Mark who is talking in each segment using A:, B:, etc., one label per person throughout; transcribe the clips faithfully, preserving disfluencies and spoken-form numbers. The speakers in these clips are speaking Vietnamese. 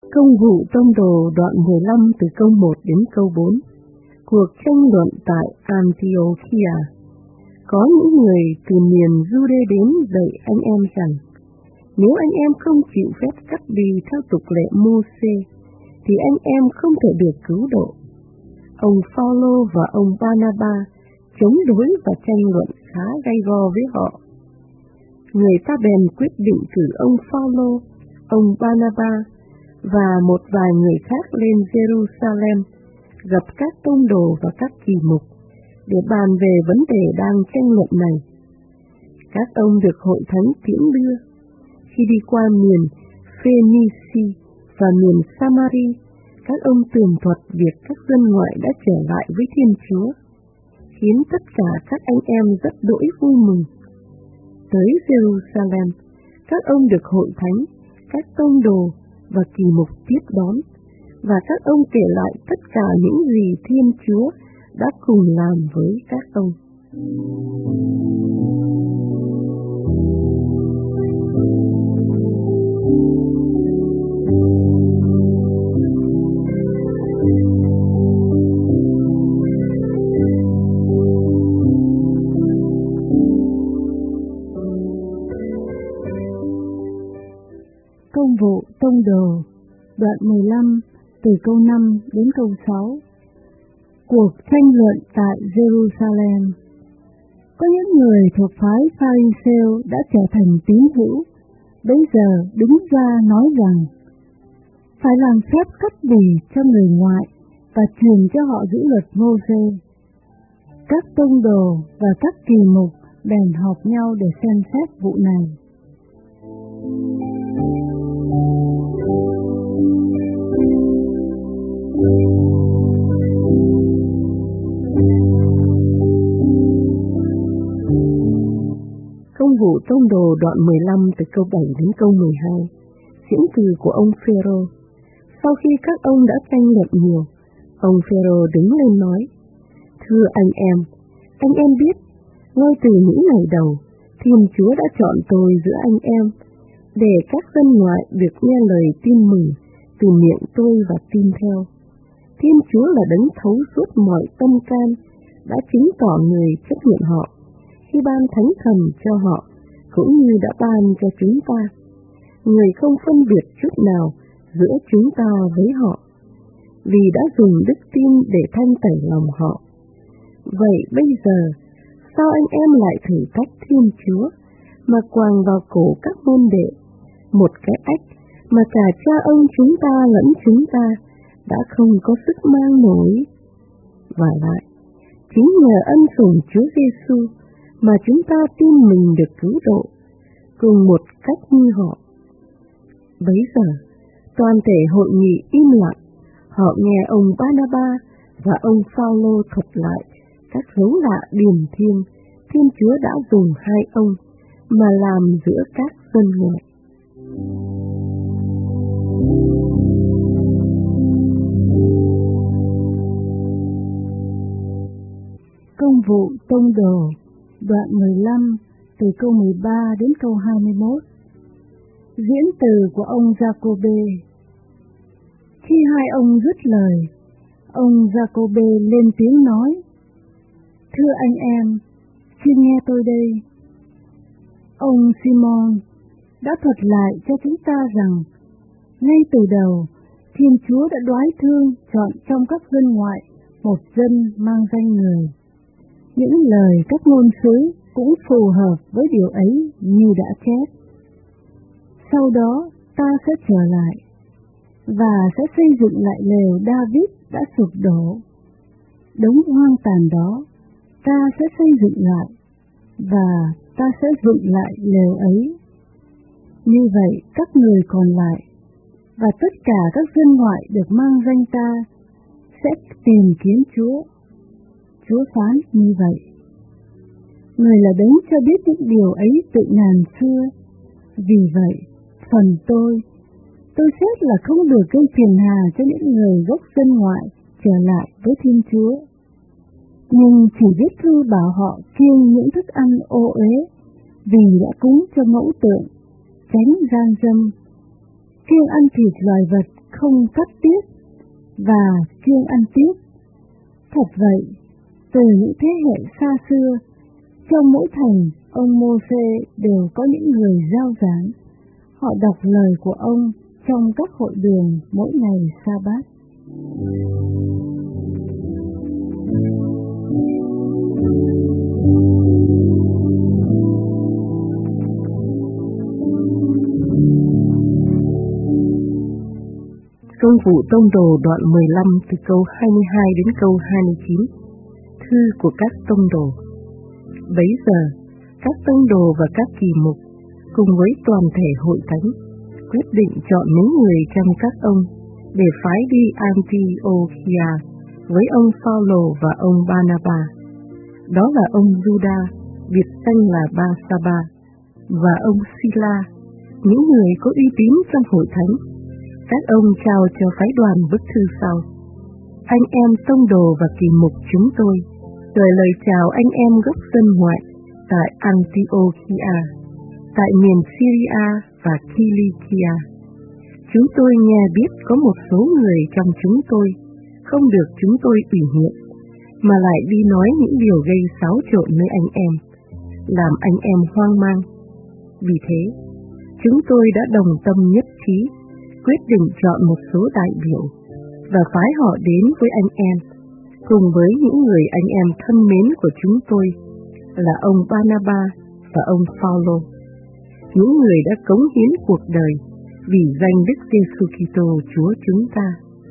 A: Công vụ tông đồ đoạn mười lăm từ câu một đến câu bốn. Cuộc tranh luận tại Antiochia. Có những người từ miền Jude đến dạy anh em rằng, nếu anh em không chịu phép cắt bì theo tục lệ Mô-sê, thì anh em không thể được cứu độ. Ông Phao-lô và ông Ba-na-ba chống đối và tranh luận khá gay go với họ. Người ta bèn quyết định cử ông Phao-lô, ông Ba-na-ba và một vài người khác lên Jerusalem gặp các tông đồ và các kỳ mục để bàn về vấn đề đang tranh luận này. Các ông được hội thánh tiễn đưa. Khi đi qua miền Phoenici và miền Samari, các ông tường thuật việc các dân ngoại đã trở lại với Thiên Chúa, khiến tất cả các anh em rất đỗi vui mừng. Tới Jerusalem, các ông được hội thánh, các tông đồ và kỳ mục tiếp đón, và các ông kể lại tất cả những gì Thiên Chúa đã cùng làm với các ông.
B: Công vụ tông đồ, đoạn mười lăm, từ câu năm đến câu sáu. Cuộc tranh luận tại Jerusalem. Có những người thuộc phái Pha-ri-sêu đã trở thành tín hữu, bây giờ đứng ra nói rằng phải làm phép cắt bì cho người ngoại và truyền cho họ giữ luật Mô-sê. Các tông đồ và các kỳ mục bèn họp nhau để xem xét vụ này.
A: Công vụ tông đồ đoạn mười lăm từ câu bảy đến câu mười hai. Diễn từ của ông Phêrô. Sau khi các ông đã tranh luận nhiều, ông Phêrô đứng lên nói: Thưa anh em, anh em biết, ngay từ những ngày đầu, Thiên Chúa đã chọn tôi giữa anh em, để các dân ngoại được nghe lời tin mừng từ miệng tôi và tin theo. Thiên Chúa là đấng thấu suốt mọi tâm can, đã chứng tỏ người chấp nhận họ, khi ban thánh thần cho họ, cũng như đã ban cho chúng ta. Người không phân biệt chút nào giữa chúng ta với họ, vì đã dùng đức tin để thanh tẩy lòng họ. Vậy bây giờ, sao anh em lại thử thách Thiên Chúa, mà quàng vào cổ các môn đệ một cái ách mà cả cha ông chúng ta lẫn chúng ta đã không có sức mang nổi? Và lại, chính nhờ ân sủng Chúa Giêsu mà chúng ta tin mình được cứu độ, cùng một cách như họ. Bấy giờ, toàn thể hội nghị im lặng, họ nghe ông Ba-na-ba và ông Phao-lô thuật lại các dấu lạ điềm thiên Thiên Chúa đã dùng hai ông mà làm giữa các dân ngoại.
B: Công vụ tông đồ, đoạn mười lăm, từ câu mười ba đến câu hai mươi mốt. Diễn từ của ông Giacôbê. Khi hai ông dứt lời, ông Giacôbê lên tiếng nói: Thưa anh em, xin nghe tôi đây. Ông Simon đã thuật lại cho chúng ta rằng, ngay từ đầu, Thiên Chúa đã đoái thương chọn trong các dân ngoại một dân mang danh người. Những lời các ngôn sứ cũng phù hợp với điều ấy như đã chép. Sau đó ta sẽ trở lại, và sẽ xây dựng lại lều David đã sụp đổ. Đống hoang tàn đó, ta sẽ xây dựng lại, và ta sẽ dựng lại lều ấy. Như vậy các người còn lại, và tất cả các dân ngoại được mang danh ta, sẽ tìm kiếm Chúa. Chúa phán như vậy. Người là đấng cho biết những điều ấy từ ngàn xưa. Vì vậy, phần tôi, tôi xét là không được gây phiền hà cho những người gốc dân ngoại trở lại với Thiên Chúa. Nhưng chỉ viết thư bảo họ kiêng những thức ăn ô uế, vì đã cúng cho ngẫu tượng, tránh gian dâm, kiêng ăn thịt loài vật không cắt tiết và kiêng ăn tiết. Thật vậy, từ những thế hệ xa xưa, trong mỗi thành ông Mô-sê đều có những người rao giảng. Họ đọc lời của ông trong các hội đường mỗi ngày sa-bát.
A: Công vụ tông đồ đoạn mười lăm từ câu hai mươi hai đến câu hai mươi chín. Thư của các tông đồ. Bấy giờ, các tông đồ và các kỳ mục cùng với toàn thể hội thánh quyết định chọn những người trong các ông để phái đi Antiochia với ông Phaolô và ông Barnaba. Đó là ông Giuđa, biệt danh là Ba-sa-ba, và ông Sila, những người có uy tín trong hội thánh. Các ông trao cho phái đoàn bức thư sau: Anh em tông đồ và kỳ mục chúng tôi gửi lời chào anh em gốc dân ngoại tại Antiochia, tại miền Syria và Cilicia. Chúng tôi nghe biết có một số người trong chúng tôi không được chúng tôi ủy nhiệm, mà lại đi nói những điều gây xáo trộn nơi anh em, làm anh em hoang mang. Vì thế, chúng tôi đã đồng tâm nhất trí, quyết định chọn một số đại biểu và phái họ đến với anh em, cùng với những người anh em thân mến của chúng tôi là ông Barnaba và ông Phaolô, những người đã cống hiến cuộc đời vì danh Đức Giêsu Kitô Chúa chúng ta.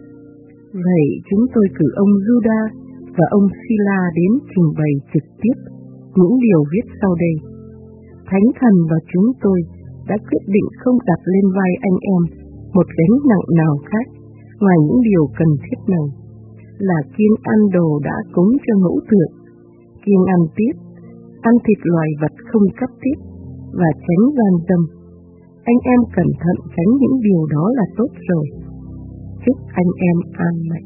A: Vậy chúng tôi cử ông Giuđa và ông Sila đến trình bày trực tiếp những điều viết sau đây. Thánh Thần và chúng tôi đã quyết định không đặt lên vai anh em một gánh nặng nào khác ngoài những điều cần thiết này, là kiêng ăn đồ đã cúng cho ngẫu tượng, kiêng ăn tiết, ăn thịt loài vật không cắt tiết và tránh gian dâm. Anh em cẩn thận tránh những điều đó là tốt rồi. Chúc anh em an lành.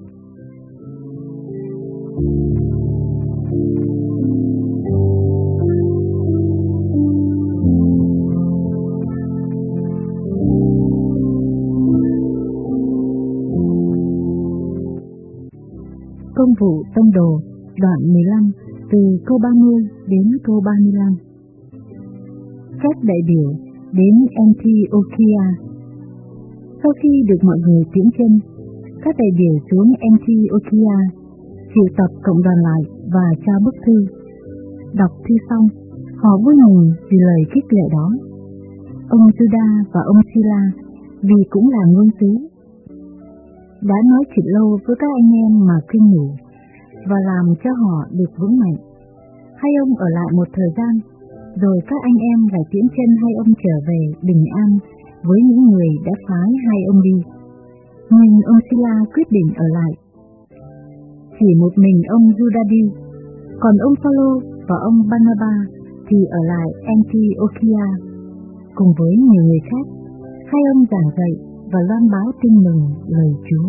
B: Công vụ tông đồ đoạn mười lăm từ câu ba mươi đến câu ba mươi lăm. Các đại biểu đến Antiochia. Sau khi được mọi người tiễn chân, các đại biểu xuống Antiochia triệu tập cộng đoàn lại và trao bức thư. Đọc thư xong, họ vui mừng vì lời khích lệ đó. Ông Giuđa và ông Sila vì cũng là ngôn sứ, đã nói chuyện lâu với các anh em mà khuyên nhủ và làm cho họ được vững mạnh. Hai ông ở lại một thời gian, rồi các anh em lại tiễn chân hai ông trở về bình an với những người đã phái hai ông đi. Nhưng ông Sila quyết định ở lại. Chỉ một mình ông Giuđa đi, còn ông Phaolô và ông Barnaba thì ở lại Antiochia. Cùng với nhiều người khác, hai ông giảng dạy và loan báo tin mừng lời Chúa.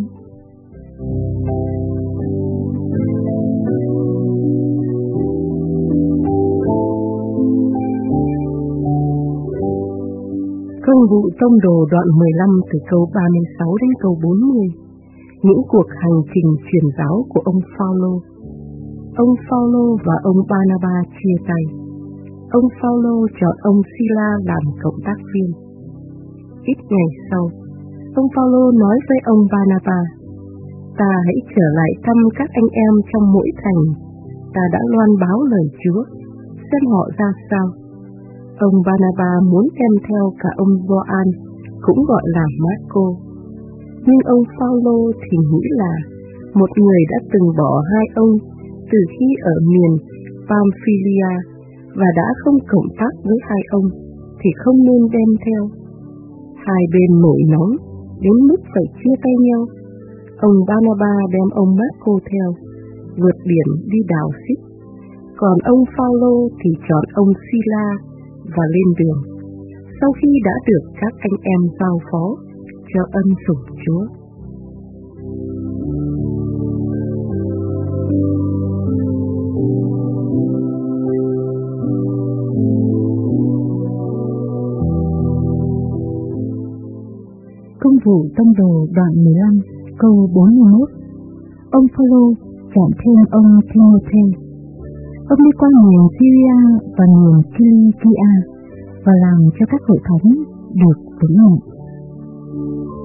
A: Công vụ tông đồ đoạn mười lăm từ câu ba mươi sáu đến câu bốn mươi. Những cuộc hành trình truyền giáo của ông Phaolô. Ông Phaolô và ông Barnaba chia tay. Ông Phaolô chọn ông Sila làm cộng tác viên. Ít ngày sau, ông Phaolô nói với ông Barnaba: Ta hãy trở lại thăm các anh em trong mỗi thành. Ta đã loan báo lời Chúa, xem họ ra sao. Ông Barnaba muốn đem theo cả ông Gioan, cũng gọi là Marco. Nhưng ông Phaolô thì nghĩ là một người đã từng bỏ hai ông từ khi ở miền Pamphylia và đã không cộng tác với hai ông thì không nên đem theo. Hai bên nổi nóng đến mức phải chia tay nhau. Ông Barnaba đem ông Marco theo, vượt biển đi đào xít. Còn ông Phaolô thì chọn ông Sila và lên đường, sau khi đã được các anh em giao phó cho ân sủng Chúa.
B: Công vụ tông đồ đoạn mười lăm câu bốn mươi mốt, ông Phaolô chọn thêm ông Timôthê. Ông đi qua miền Syria và miền Kilikia và làm cho các hội thánh được vững mạnh.